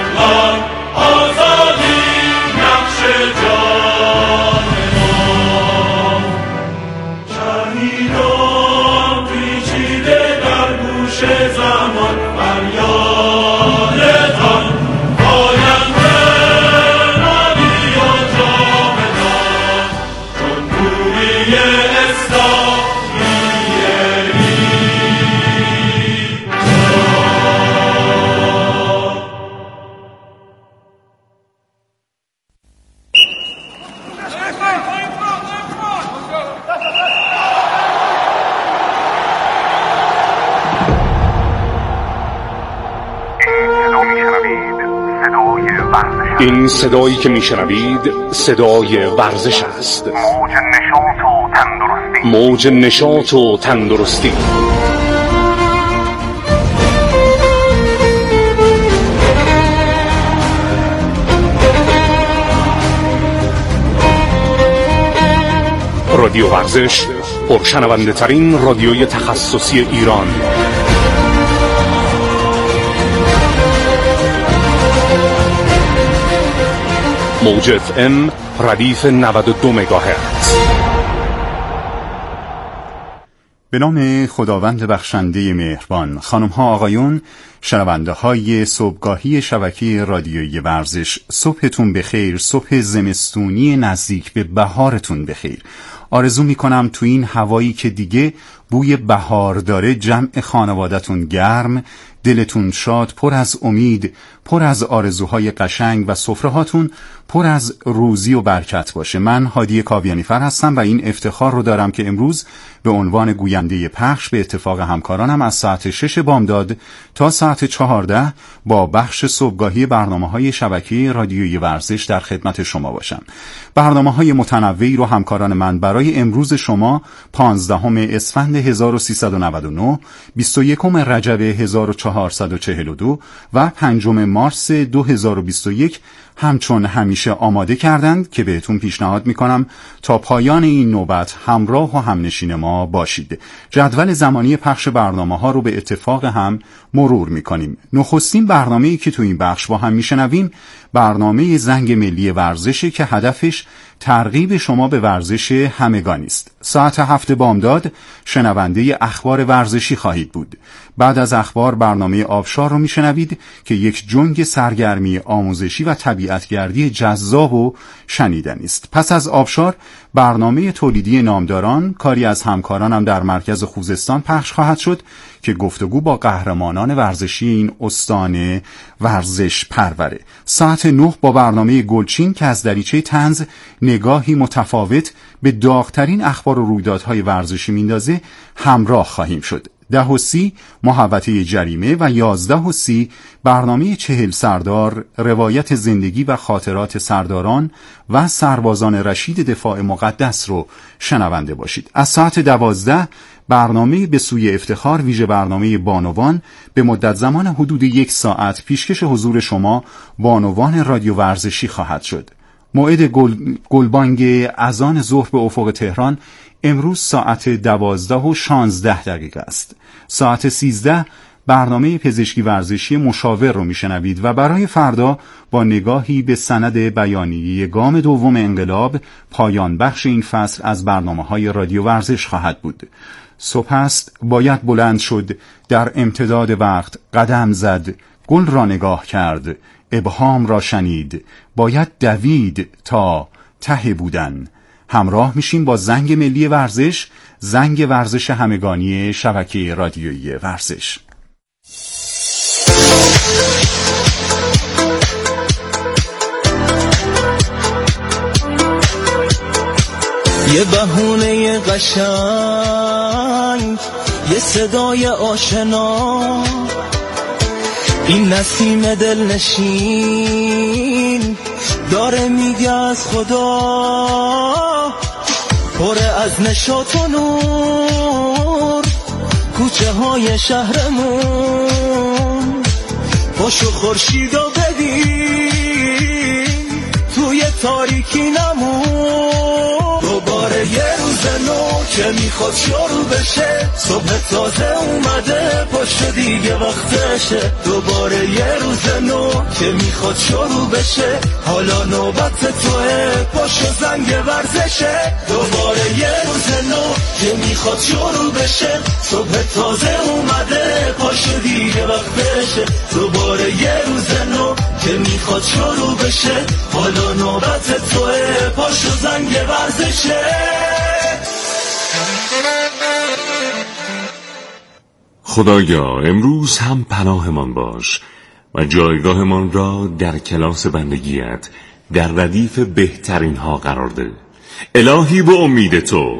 این صدایی که میشنوید صدای ورزش است. موج نشاط و تندرستی. رادیو ورزش، پرشنونده ترین رادیوی تخصصی ایران. موج FM ردیف 92 مگاهرتز. به نام خداوند بخشنده مهربان. خانم ها آقایون، شنونده های صبحگاهی شبکه رادیویی ورزش، صبحتون بخیر. صبح زمستونی نزدیک به بهارتون بخیر. آرزو میکنم تو این هوایی که دیگه بوی بهار داره جمع خانوادتون گرم، دلتون شاد، پر از امید، پر از آرزوهای قشنگ و سفرهاتون پر از روزی و برکت باشه. من هادی کاویانیفر هستم و این افتخار رو دارم که امروز به عنوان گوینده پخش به اتفاق همکارانم از ساعت 6 بامداد تا ساعت 14 با بخش صبحگاهی برنامه‌های شبکه رادیویی ورزش در خدمت شما باشم. برنامه‌های متنوعی رو همکاران من برای امروز شما 15 اسفند 1399، 21 رجب 1442 و 5 مارس 2021 همچون همیشه آماده کردند که بهتون پیشنهاد میکنم تا پایان این نوبت همراه و همنشین ما باشید. جدول زمانی پخش برنامه ها رو به اتفاق هم مرور میکنیم. نخستین برنامه‌ای که تو این بخش با هم میشنویم برنامه زنگ ملی ورزشه که هدفش ترغیب شما به ورزش همگانی است. ساعت 7 بامداد شنونده اخبار ورزشی خواهید بود. بعد از اخبار برنامه آبشار رو میشنوید که یک جنگ سرگرمی آموزشی و طبیعتگردی جذاب و شنیدنی است. پس از آبشار برنامه تولیدی نامداران، کاری از همکارانم در مرکز خوزستان پخش خواهد شد که گفتگو با قهرمانان ورزشی این استان ورزش پروره. ساعت 9 با برنامه گلچین که از دریچه طنز نگاهی متفاوت به داغ‌ترین اخبار و رویدادهای ورزشی میندازه همراه خواهیم شد. 10:30 محوطه جریمه و 11:30 برنامه 40 سردار، روایت زندگی و خاطرات سرداران و سربازان رشید دفاع مقدس رو شنونده باشید. از ساعت 12 برنامه به سوی افتخار، ویژه برنامه بانوان، به مدت زمان حدود 1 ساعت پیشکش حضور شما بانوان رادیو ورزشی خواهد شد. موعد گلبانگ اذان ظهر به افق تهران امروز ساعت 12:16 است. ساعت 13 برنامه پزشکی ورزشی مشاور رو میشنوید و برای فردا با نگاهی به سند بیانیه گام دوم انقلاب پایان بخش این فصل از برنامه‌های رادیو ورزش خواهد بود. صبح است، باید بلند شد، در امتداد وقت قدم زد، گل را نگاه کرد، ابهام را شنید، باید دوید تا ته بودن. همراه میشیم با زنگ ملی ورزش، زنگ ورزش همگانی شبکه رادیویی ورزش. یه بهونه قشنگ، یه صدای آشنا، این نسیم دلنشین داره میگه از خدا، پر از نشاط و نور کوچه های شهرمون. پاشو خورشیدو ببین توی تاریکی نمون. دوباره یه روز نو که میخواد شروع بشه، صبح تازه اومده، پاشو دیگه وقتشه. دوباره یه روز نو که میخواد شروع بشه. حالا نوبت توه، پاشو زنگ ورزشه. دوباره یه روز نو که میخواد شروع بشه. صبح تازه اومده، پاشو دیگه وقت بشه. دوباره یه روز نو که میخواد شروع بشه. حالا نوبت توه، پاشو زنگ ورزشه. خدایا امروز هم پناهمان باش و جایگاهمان را در کلاس بندگیت در ردیف بهترین ها قرار ده. الهی به امید تو.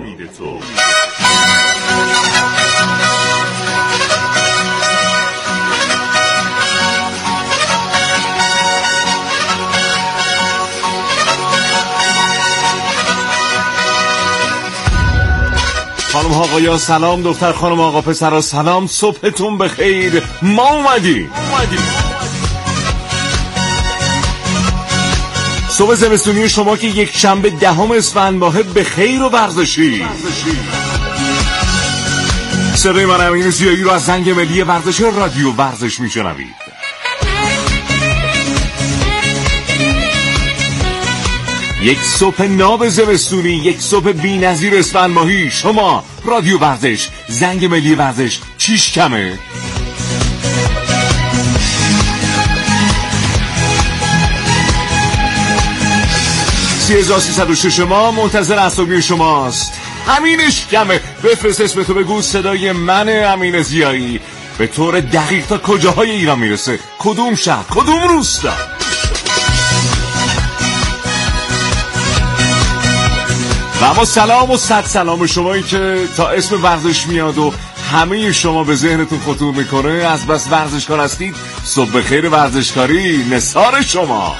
خانم ها آقایا سلام، دختر خانم آقا پسرا سلام، صبحتون بخیر. ما اومدیم. صبح زمستونی شما که یک شنبه 10 اسفند ماه بخیر و ورزشی. صدای من امین زیایی رو از زنگ ملی ورزش رادیو ورزش میشنوید. یک صبح ناب زمستونی، یک صبح بی‌نظیر اسفند ماهی. شما رادیو ورزش، زنگ ملی ورزش، چیش کمه؟ 3306 ما منتظر عصبی شماست. همینش کمه. بفرست اسمتو، بگو صدای من امین زیایی به طور دقیق تا کجاهای ایران میرسه، کدوم شهر، کدوم روستا. و اما سلام و صد سلام شمایی که تا اسم ورزش میاد و همه شما به ذهنتون خطور میکنه از بس ورزشکار هستید. صبح بخیر ورزشکاری، نثار شما.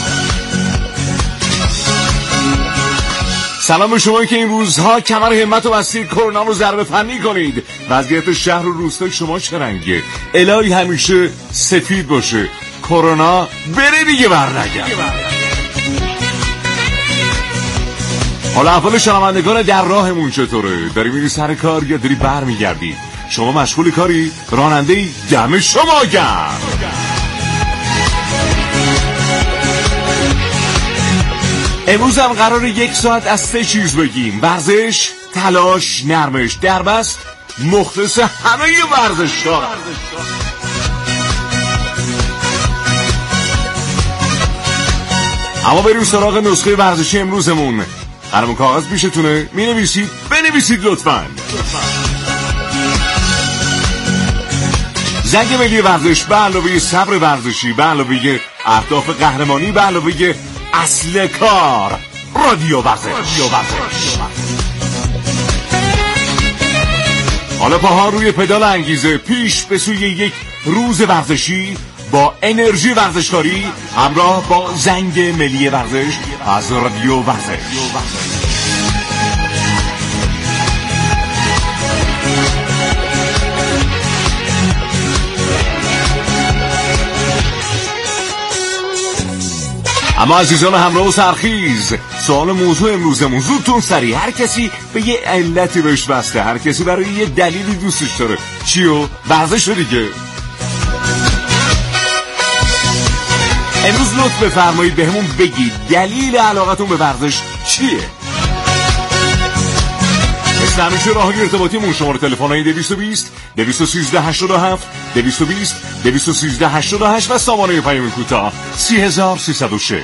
سلام به شما که این روزها کمر همت و بستید، کرونا رو ضربه فنی کنید. وضعیت شهر و روستای شما چه رنگه؟ الهی همیشه سفید باشه، کرونا بره دیگه برنگرد. حالا احوال شنوندگان در راهمون چطوره؟ داری میری سر کار یا داری بر میگردی؟ شما مشغول کاری؟ راننده‌ای؟ دم شما گرم. امروز هم قرار 1 ساعت از 3 چیز بگیم: ورزش، تلاش، نرمش، دربست، مختص همه ورزشکار. اما بریم سراغ نسخه ورزشی امروزمون. قلم و کاغذ پیشتونه؟ می نویسید؟ بنویسید لطفاً. زنگ ملی ورزش به علاوه صبر ورزشی، به علاوه اهداف قهرمانی، به علاوه اصل کار، رادیو ورزش. حالا پاها روی پدال انگیزه، پیش به سوی یک روز ورزشی با انرژی ورزشکاری، همراه با زنگ ملی ورزش از رادیو ورزش. اما عزیزان همراه و سرخیز، سوال موضوع امروزمون زودتون سریع. هر کسی به یه علتی بهش بسته، هر کسی برای یه دلیلی دوستش داره. چیو؟ ورزش دیگه. امروز لطف بفرمایید بهمون بگید دلیل علاقتون به ورزش چیه؟ مثل همیشه راهی ارتباطیمون شماره تلفن‌های 220 213 87 220 213 88 و سامانه پیام کوتاه 3306.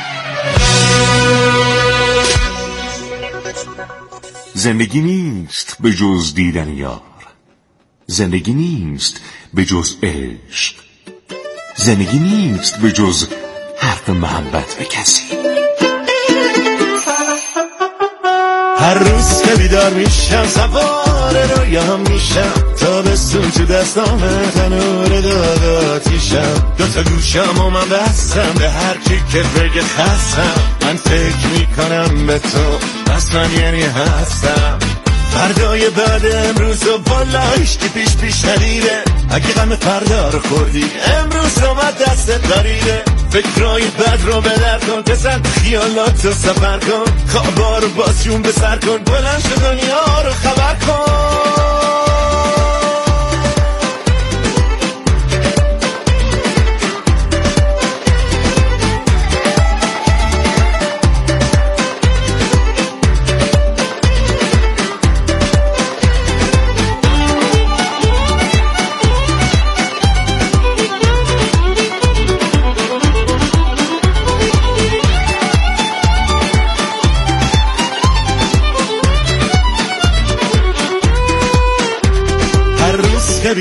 زندگی نیست به جز دیدن یار، زندگی نیست به جز عشق، زندگی نیست به جز حرف محبت به کسی. هر روز که بیدار میشم سوار رویام میشم، تابستون تو دستامه تنور داداتیشم، دوتا گوشم و من بستم به هر کی که بگه خستم. من فکر میکنم به تو، بس من یعنی هستم. فردای بعد امروز و بالایش که پیش ندیره، اگه غم فردا رو خوردی امروز رو من دستت داریده. فکرای بد رو به در کن، بزن خیالات رو سفر کن، خوابا رو بازشون به سر کن، بلند شو دنیا رو خبر کن.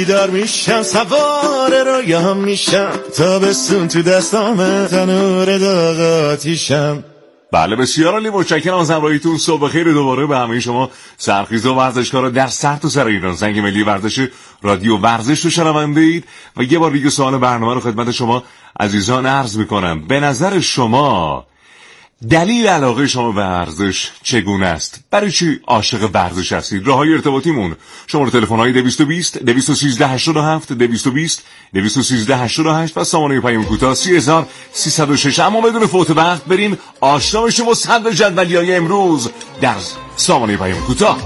بیدار میشم سوار رویام میشم تابستون تو دستام تنور داغ آتیشم. بله بسیار عالی، متشکرم از همراهیتون. صبح خیر دوباره به همه شما سرخیزا و ورزشکارا در سرتاسر ایران. زنگ ملی ورزش رادیو ورزش رو شنونده اید و یه بار دیگه سوال برنامه رو خدمت شما عزیزان عرض میکنم. به نظر شما دلیل علاقه شما به ورزش چگونه است؟ برای چی عاشق ورزش هستید؟ راههای ارتباطیمون شماره تلفن‌های 220 213 87 220 213 88 و سامانه پیام کوتاه 3306. اما بدون فوت وقت بریم آشنا بشیم با صدر جدولی‌های امروز در سامانه پیام کوتاه.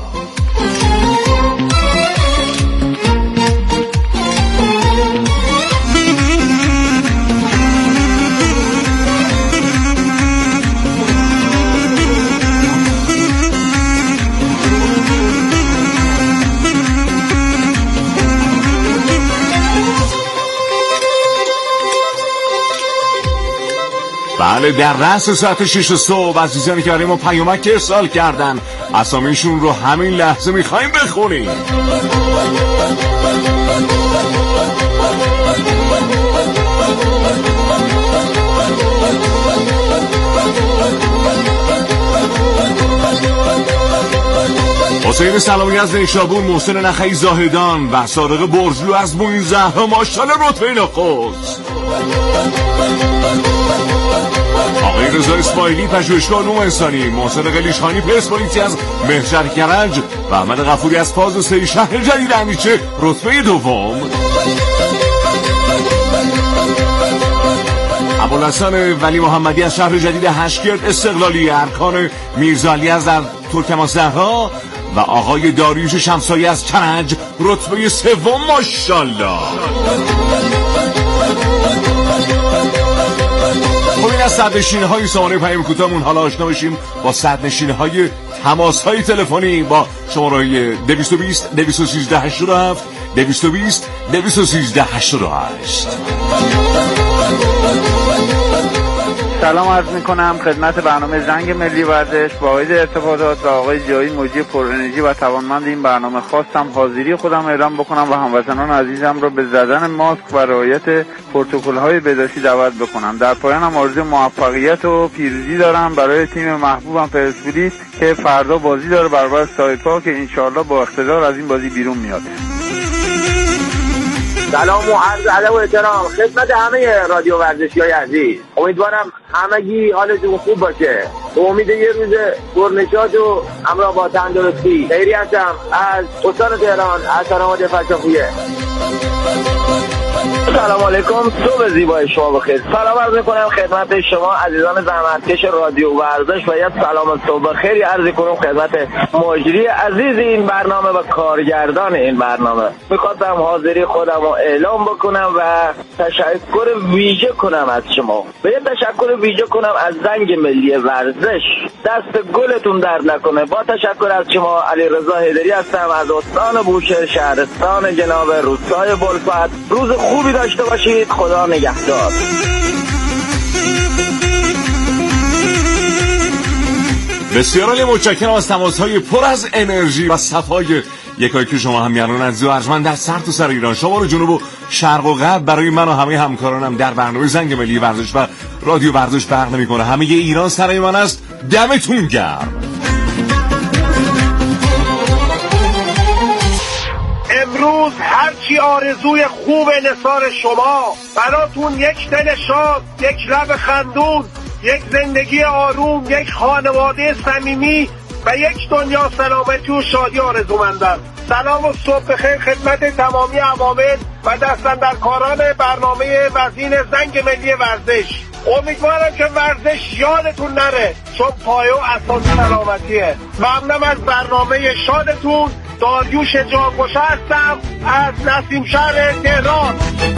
بله در رأس ساعت 6 صبح عزیزانی که برای ما پیامک ارسال کردن اسامیشون رو همین لحظه میخوایم بخونیم. حسین سلامی از نیشابور، محسن نخعی زاهدان و صادق برجلو از موین زهرا ماشاءالله رتبه نخست. آقای رضا اسماعیلی پژوهشگاه علوم انسانی، محسن قلیشخانی پرسپولیسی از مهشر کرج و احمد غفوری از پاز و سری شهر جدید همیشه رتبه دوم. ابوالحسن ولی محمدی از شهر جدید هشگرد استقلالی، ارکان میرزاعلی از ترکمن‌زهرا و آقای داریوش شمسایی از کرج رتبه سوم ماشاءالله. خب این از صدرنشین‌های سامانه پیام کوتاهمون. حالا آشنا بشیم با صدرنشین‌های تماس‌های تلفنی با شماره‌های 220 213 87 220 213 88. سلام عرض میکنم خدمت برنامه زنگ ملی ورزش. با واحد ارتباطات و آقای جایی مجری پر انرژی و توانمند این برنامه خواستم حاضری خودم اعلام بکنم و هموطنان عزیزم را به زدن ماسک و رعایت پروتکل‌های بهداشتی دعوت بکنم. در پایانم آرزوی موفقیت و پیروزی دارم برای تیم محبوبم پرسپولیس که فردا بازی داره برابر سایپا که انشالله با اقتدار از این بازی بیرون میاد. سلام و عرض ادب و احترام خدمت همه رادیو ورزشی‌های عزیز. امیدوارم همگی حالتون خوب باشه. به امید یه روز پرنشاط و همراه با تندرستی. خیری هستم از استان تهران، از سلامت فرشافیه. سلام علیکم، صبح زیبای شما بخیر. سلام عرض میکنم خدمت شما عزیزان زحمتکش رادیو ورزش و یه سلام صبح خیری عرض کنم خدمت مجری عزیز این برنامه و کارگردان این برنامه. میخواستم حاضری خودم رو اعلام بکنم و تشکر ویژه کنم از شما و یه تشکر ویژه کنم از زنگ ملی ورزش. دست گلتون درد نکنه. با تشکر از شما علیرضا حیدری هستم از استان بوشهر شهرستان جناب روستای بلفت. روز خوبی داشته باشید. خدا نگهدار. بسیار عالی، متشکرم از تماس‌های پر از انرژی و صفای یکایی که شما همیهنان عزیز و ارجمند در سرتاسر ایران، شمال و جنوب و شرق و غرب برای من و همه همکارانم در برنامه زنگ ملی ورزش و رادیو ورزش برق نمی‌کنه. همه ایران سر من است. دمتون گرم. امروز هرچی آرزوی خوب نثار شما، براتون یک دل شاد، یک لب خندون، یک زندگی آروم، یک خانواده صمیمی و یک دنیا سلامتی و شادی آرزومندم. سلام و صبح بخیر خدمت تمامی عوامل و دستاندرکاران برنامه وزین زنگ ملی ورزش. امیدوارم که ورزش یادتون نره، چون پایه و اساس سلامتیه. ممنونم از برنامه شادتون. داریوش جانگوشه هستم از نسیم شهر تهران.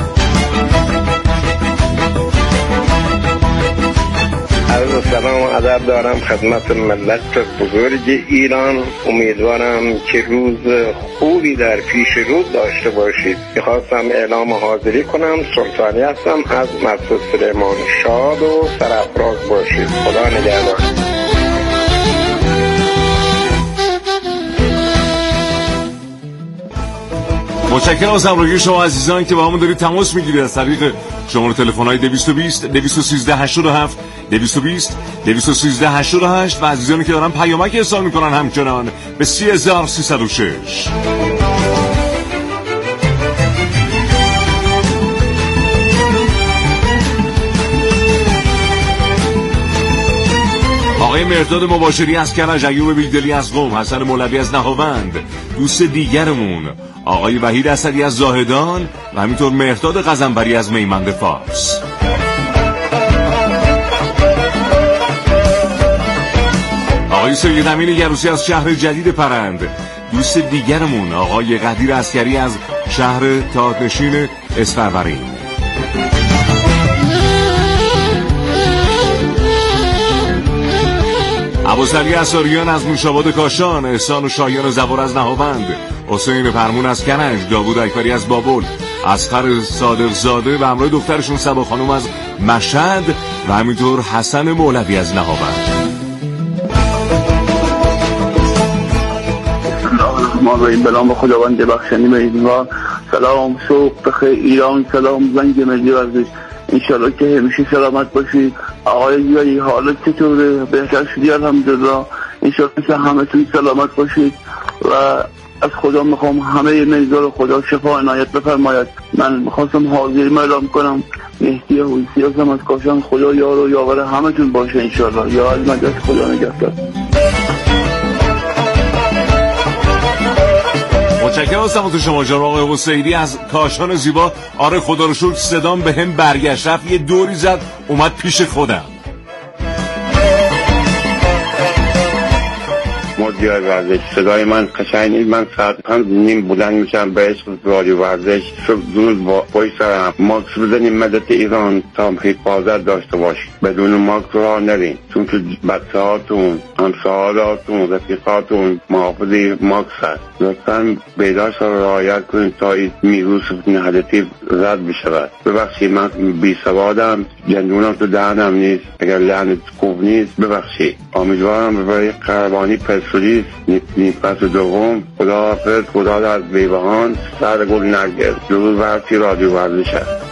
عرض سلام و ادب دارم خدمت ملت بزرگ ایران. امیدوارم که روز خوبی در پیش رو داشته باشید. میخواستم اعلام حاضری کنم. سلطانی هستم از مسجد سلیمان. شاد و سرافراز باشید. خدا نگهدار. متشکرم از همراهی شما عزیزان که با همون دارید تماس میگیرید از طریق شماره تلفن‌های 220 213 87 220 213 88 و عزیزانی که دارن پیامک ارسال میکنن همچنان به 30306. آقای مرداد مباشری از کرج، ایوب بیدلی از قم، حسن مولوی از نهاوند، دوست دیگرمون آقای وحید اسدی از زاهدان و همینطور مرداد قزنبری از میمند فارس. آقای سید امین یروسی از شهر جدید پرند، دوست دیگرمون آقای قدیر عسکری از شهر تاعتنشین اسفرورین. ابوسعلی اساریان از نوشاباد کاشان، احسان و شایان زوار از نهاوند، حسین فرمون از کرج، داوود اکبری از بابل، اصغر صادقزاده و همراه دخترشون صبا خانم از مشهد و همینطور حسن مولوی از نهاوند. ما این به نام خداوند بخشنده می‌دونم. سلام صبح بخیر ایران، سلام زنگ ملی ورزش. انشالله که همیشه سلامت باشید. آقای جایی حالت چطوره؟ بهتر شدی الحمدلله. انشالله که همتون سلامت باشید و از خدا میخوام همه مریضا خدا شفا عنایت بفرماید. من میخواستم حاضری اعلام کنم مهدی حویسی هستم از کاشان. خدا یار و یاور همتون باشه انشالله. یا المدد، خدا نگهدار. متشکرم از تماس شما جناب آقای حسینی از کاشان زیبا. آره خدا رو شکر صدام به هم برگشت، رفت یه دوری زد اومد پیش خودم. مدیر ورزش صدای من قشنگ نیست. من ساعت 5:30 بلند میشم به عشق رادیو ورزش. صبح زود پای سرم ماکس بزنیم مدت ایران تا حفاظت داشته باشید. بدون ماکس راه نرین، چون که بچه‌هاتون، همسایه‌هاتون، رفیقاتون محافظ ماکس هست. لطفاً بهداشت را رعایت کنید تا این ویروس نهادتی رد بشود. ببخشید من بی‌سوادم، جندونم تو دهنم نیست. اگر لعنت کوب نیست ببخشید. امیدوارم برای قربانی پرسپولیس نیمه دوم. خدا حافظ. خدا در بیبهان سر گل نگرد. درود ورزشی رادیو ورزش است.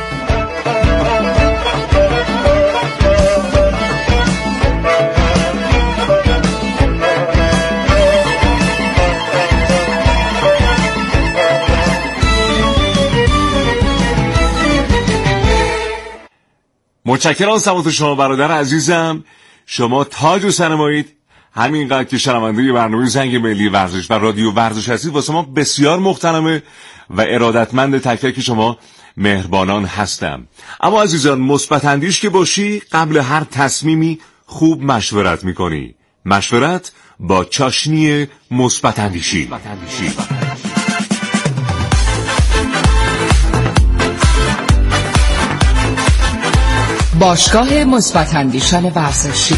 متشکرم از تماس شما برادر عزیزم. شما تاج و سرمایید. همینقدر که شنونده برنامه زنگ ملی ورزش و رادیو ورزش هستید واسه ما بسیار محترمه و ارادتمند تک تک شما مهربانان هستم. اما عزیزان مثبت اندیش که باشی قبل هر تصمیمی خوب مشورت میکنی. مشورت با چاشنی مثبت اندیشی. باشگاه مثبت اندیشان ورزشی.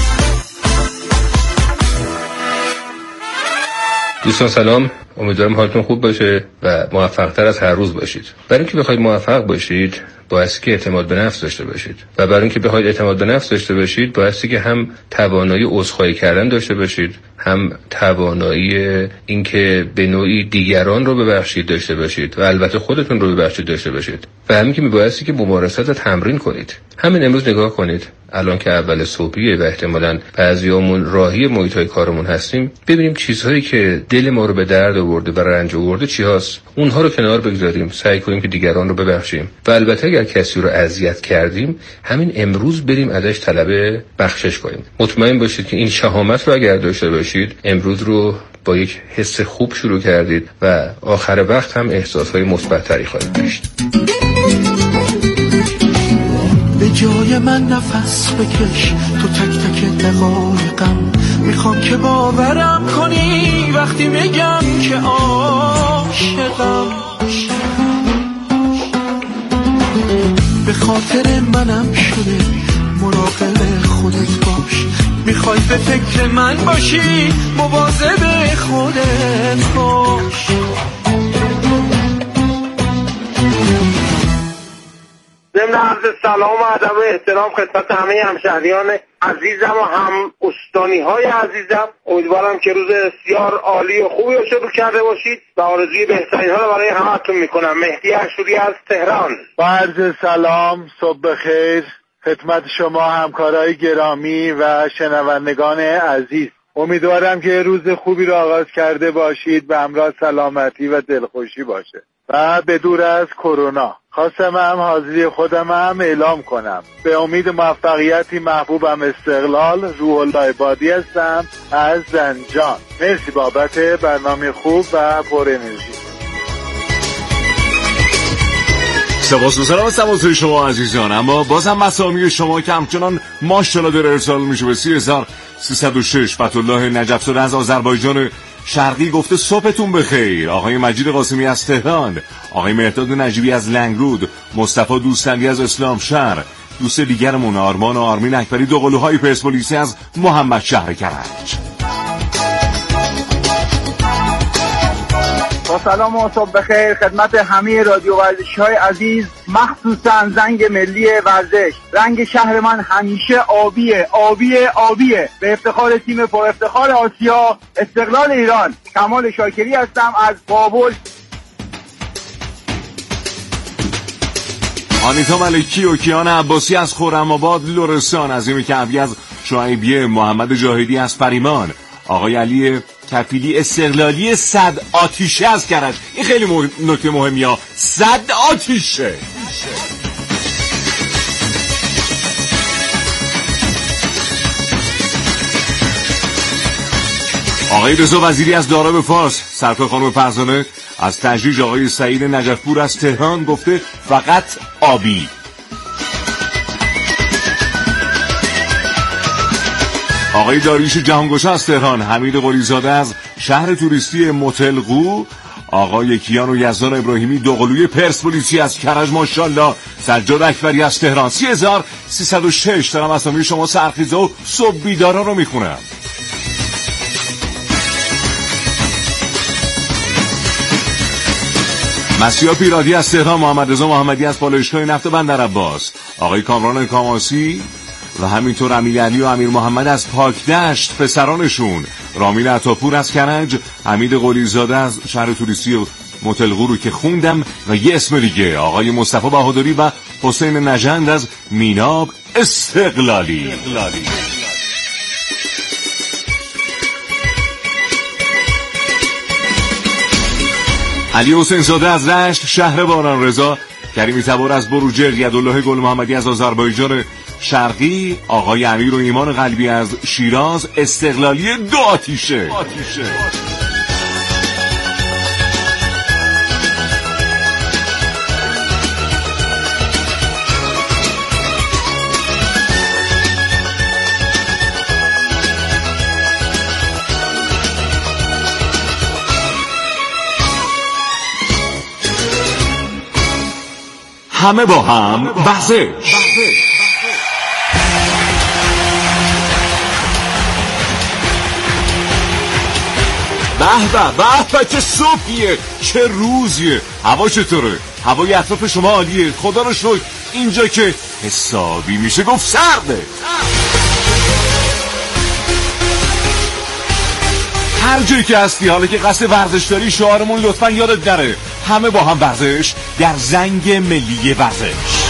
دوستان سلام، امیدوارم حالتون خوب باشه و موفق‌تر از هر روز باشید. برای اینکه بخواید موفق باشید بایستی که اعتماد به نفس داشته باشید و برای اینکه بخواید اعتماد به نفس داشته باشید بایستی که هم توانایی عذرخواهی کردن داشته باشید، هم توانایی اینکه به نوعی دیگران رو ببخشید داشته باشید و البته خودتون رو ببخشید داشته باشید و همین که میبایستی که ممارست رو تمرین کنید. همین امروز نگاه کنید، الان که اول صبحیه و احتمالاً بعضیامون راهی محیط‌های کارمون هستیم، ببینیم چیزهایی که دل ما رو به درد آورده و رنج آورده چی هست، اونها رو کنار بگذاریم، سعی کنیم که دیگران رو ببخشیم و البته اگر کسی رو اذیت کردیم همین امروز بریم ازش طلب بخشش کنیم. مطمئن باشید که این شهامت رو اگر داشته باشید امروز رو با یک حس خوب شروع کردید و آخر وقت هم احساس‌های مثبت‌تری خواهید داشت. به جای من نفس بکش تو تک تک دقایقم، میخوام که باورم کنی وقتی میگم که عاشقم. به خاطر منم شده مراقب خودت باش، میخوای به فکر من باشی مواظب خودت باش. ضمن عرض سلام و ادب و احترام خدمت همه همشهریان عزیزم و هم استانی‌های عزیزم. امیدوارم که روز بسیار عالی و خوبی رو شروع کرده باشید و آرزوی بهترین ها رو برای همتون میکنم. مهدی اشوری از تهران. با عرض سلام، صبح بخیر خدمت شما همکارای گرامی و شنوندگان عزیز. امیدوارم که روز خوبی رو آغاز کرده باشید و همراه سلامتی و دلخوشی باشه و به دور از کرونا. خواستم هم حاضری خودم هم اعلام کنم. به امید موفقیتی محبوبم استقلال. روح الله عبادی هستم از زنجان. مرسی بابت برنامه خوب و پر انرژی. سپاسگزارم از تماس شما عزیزان. اما بازم مسامی شما که همچنان ماشاءالله داره ارسال میشه به 30306. فتح‌الله نجف‌زاده از آذربایجان شرقی گفته صبحتون بخیر. آقای مجید قاسمی از تهران، آقای مهداد نجیبی از لنگرود، مصطفی دوستندی از اسلام شهر، دوست دیگرمون آرمان و آرمین اکبری دوقلوهای پرسپولیسی از محمد شهر کرج. با سلام و صبح بخیر خدمت همه رادیو ورزشی‌های عزیز، مخصوصا زنگ ملی ورزش. رنگ شهر من همیشه آبیه آبیه آبیه. به افتخار تیم پر افتخار آسیا استقلال ایران. کمال شاکری هستم از بابل. آنیتا ملکی و کیان عباسی از خرم‌آباد لرستان، عظیم کعبی از شعیبیه، محمد جاهدی از فریمان، آقای علی کفیلی استقلالی 100 آتیشه از کرج. این خیلی نکته مهمیه، 100 آتیشه. آقای رضا وزیری از داراب فارس، سرکار خانم فرزانه از تجریج، آقای سعید نجفپور از تهران گفته فقط آبی. آقای داریوش جهانگوشه از تهران، حمید قلیزاده از شهر توریستی متلقو، آقای کیان و یزدان ابراهیمی دوقلوی پرسپولیسی از کرج ماشاءالله، سجاد اکبری از تهران. 30306 دارم اسامی شما سرخیزه و صبح بیدارا رو میخونم. مسیحا پیرادی از تهران، محمد رضا محمدی از پالایشگاه نفت بندر عباس، آقای کامران کاماسی و همینطور امیرعلی و امیر محمد از پاکدشت پسرانشون، رامین عطاپور از کرج، حمید قلیزاده از شهر توریستی متلقو رو که خوندم و یه اسم دیگه، آقای مصطفی بهادری و حسین نژند از میناب استقلالی. علی حسین زاده از رشت شهر باران رضا، کریمی تبار از بروجرد، یدالله گل محمدی از آذربایجان شرقی، آقای امیر و ایمان قلبی از شیراز استقلالی 2 آتیشه. همه با هم ورزش. به چه صبحیه، چه روزیه. هوا چطوره؟ هوای اطراف شما عالیه؟ خدا رو شکر. اینجا که حسابی میشه گفت سرده. هر جایی که هستی، حالا که قصد ورزش داری، شعارمون لطفاً یادت نره. همه با هم ورزش در زنگ ملی ورزش.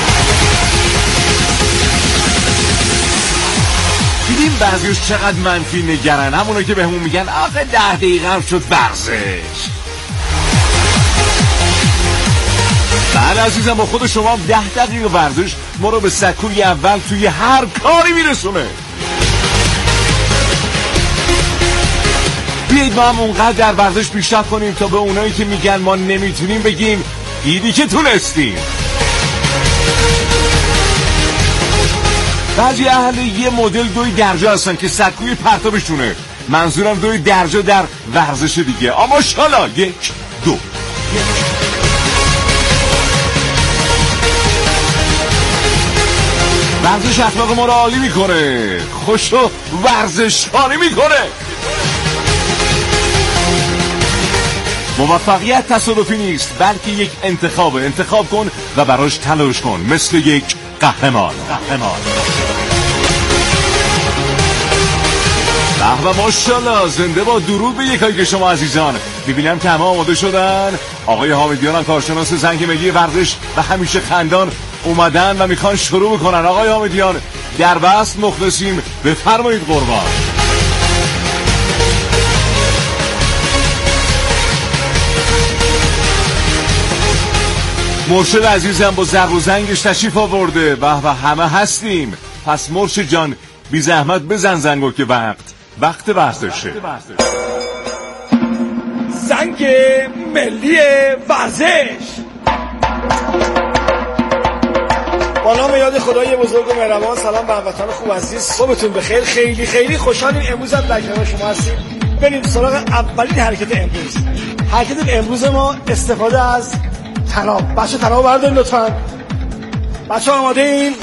دیدیم بعضیش چقدر منفی نگرن، همونا که بهمون میگن آخه 10 دقیقه هم شد ورزش. بله عزیزم، با خود شما 10 دقیقه ورزش ما رو به سکوی اول توی هر کاری میرسونه. بیایید ما هم اونقدر در ورزش پیشرفت کنیم تا به اونایی که میگن ما نمیتونیم بگیم دیدی که تونستیم. بعضی اهل یه مدل 2 درجه هستن که سکوی پرتابشونه. منظورم 2 درجه در ورزش دیگه. اما ماشاءالله 1 2. ورزش اخلاق ما رو عالی میکنه، خوش و ورزشانی میکنه. موفقیت تصادفی نیست، بلکه یک انتخاب کن و براش تلاش کن، مثل یک قهرمان. به ماشاءالله، زنده با درود به یکایی شما عزیزان. میبینم که همه آماده شدن. آقای حامدیان هم کارشناس زنگ ملی ورزش و همیشه خندان اومدن و میخوان شروع بکنن. آقای حامدیان در بست مخلصیم، بفرمایید قربان. مرشد عزیزم با زرق و زنگش تشریف آورده و همه هستیم. پس مرشد جان بی زحمت بزن زنگو که وقت ورزشه. زنگ ملی ورزش. با نام یاد خدای بزرگ و مهربان، سلام به هموطنان خوب عزیز، صبحتون بخیر. خیلی خیلی خوشحالیم امروز هم در کنار شما هستیم. بریم سراغ اولین حرکت امروز. حرکت امروز ما استفاده از طناب. بچه طناب بردارین لطفاً. بچه آماده این؟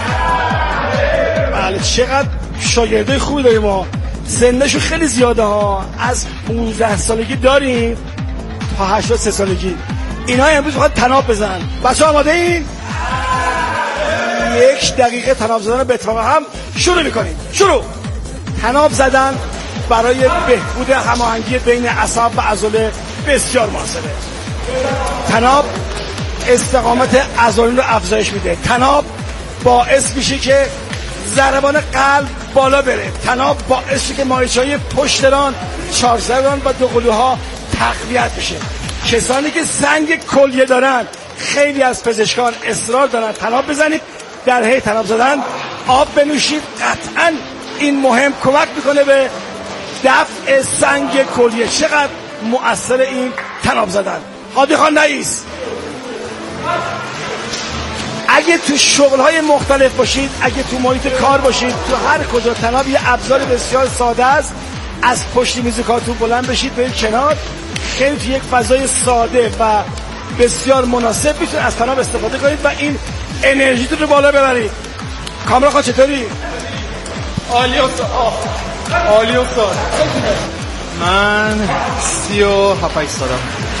بله. چقدر شاگرده خوبی داریم ما، سنشو خیلی زیاده ها، از 15 سالگی داریم تا 83 سالگی. اینا امروز میخواد طناب بزن. بچه آماده این؟ 1 دقیقه طناب زدن به اتفاق هم شروع میکنیم. شروع. طناب زدن برای بهبود هماهنگی بین اعصاب و عضله بسیار موثره. طناب استقامت عضلانی رو افزایش میده. طناب باعث میشه که ضربان قلب بالا بره. طناب باعث میشه که مایچه‌های پشت ران، چهارسران و دوقلوها تقویت بشه. کسانی که سنگ کلیه دارن، خیلی از پزشکان اصرار دارن طناب بزنید. در حین طناب زدن آب بنوشید. قطعاً این مهم کمک میکنه به دفع سنگ کلیه. چقدر مؤثر این طناب زدن. هادی خان نئیس، اگه تو شغل‌های مختلف باشید، اگه تو محیط کار باشید، تو هر کجا، طناب یه ابزار بسیار ساده است. از پشت میز کارتون بلند بشید برید کنار، خیلی تو یک فضای ساده و بسیار مناسب میتونید از طناب استفاده کنید و این انرژیتون رو بالا ببرید. کامران خان چطوری؟ عالی استاد. عالی استاد. من 37 سالم.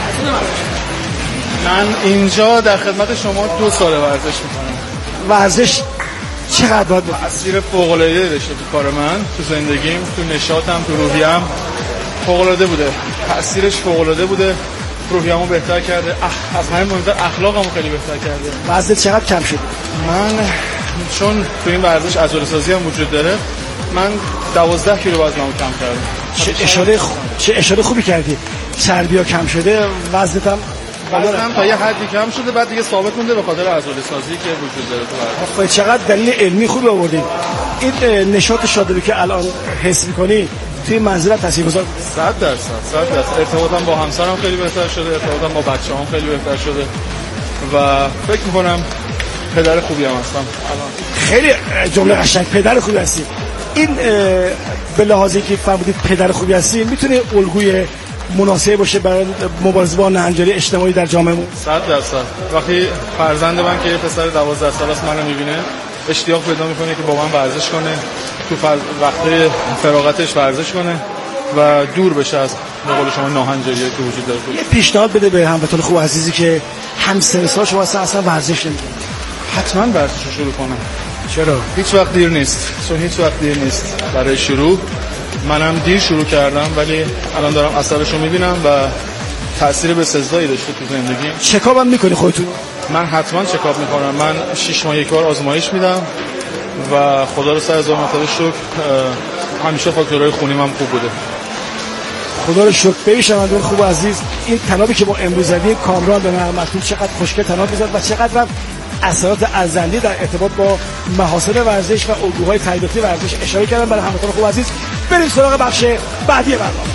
من اینجا در خدمت شما 2 سال ورزش میکنم. ورزش چقدر باید تاثیر فوق‌العاده داشته تو کار من، تو زندگیم، تو نشاطم، تو روحیه‌ام. فوق‌العاده بوده. تاثیرش فوق‌العاده بوده. روحیه‌مو بهتر کرده. از همین مهمتر اخلاقمو خیلی بهتر کرده. وزنت چقدر کم شد؟ من چون تو این ورزش عضله‌سازی هم وجود داره، من 12 کیلو وزنمو کم کردم. چه اشاره خوبی کردی. چربی‌ها کم شده، وزنت هم وزنم تا یه حدی کم شده، بعد دیگه ثابت مونده به خاطر عضله‌سازی که وجود داره تو ورزش. چقدر دلیل علمی خوبی آوردی. این نشاط شادابی که الان حس می‌کنی توی منزلت تاثیرگذار 100%. ارتباطم با همسرم خیلی بهتر شده، ارتباطم با بچه‌هام خیلی بهتر شده و فکر می‌کنم پدر خوبی هم هستم الان. خیلی جمله قشنگ، پدر خوبی هستی. این به لحاظی که فرمودید پدر خوبی هستی، میتونه الگوی مناسب باشه برای مبارزه با ناهنجاری اجتماعی در جامعهمون؟ 100%. وقتی فرزند من که پسر 12 ساله است منو میبینه، اشتیاق پیدا میکنه که با من ورزش کنه، تو وقتی فراغتش ورزش کنه و دور بشه از به قول شما ناهنجاری که وجود داره. یه پیشنهاد بده به هموطن خوب عزیزی که همسن سال شما اصلا ورزش نمی‌کنه. حتما ورزش رو شروع کنم. چرا؟ هیچ وقت دیر نیست. هیچ وقت دیر نیست برای شروع. منم دیر شروع کردم ولی الان دارم اثرشو میبینم و تأثیر بسزایی داشته تو زندگی. چکاپ هم میکنی خودتون؟ من حتما چکاپ میکنم. من 6 ماه یک بار آزمایش میدم و خدا رو سر هزار مرتبه شکر همیشه فاکتورهای خونیم هم خوب بوده. خدا رو شکر. ببینید خوب عزیز، این طنابی که ما امروز زدیم، کامران به نعمتون چقدر خوشگل طناب میزد و چقدر هم اثرات ارزنده در ارتباط با محاسن ورزش و الگوهای تربیتی ورزش اشاره کردن برای هموطن خوب عزیز. بریم سراغ بخش بعدی برنامه.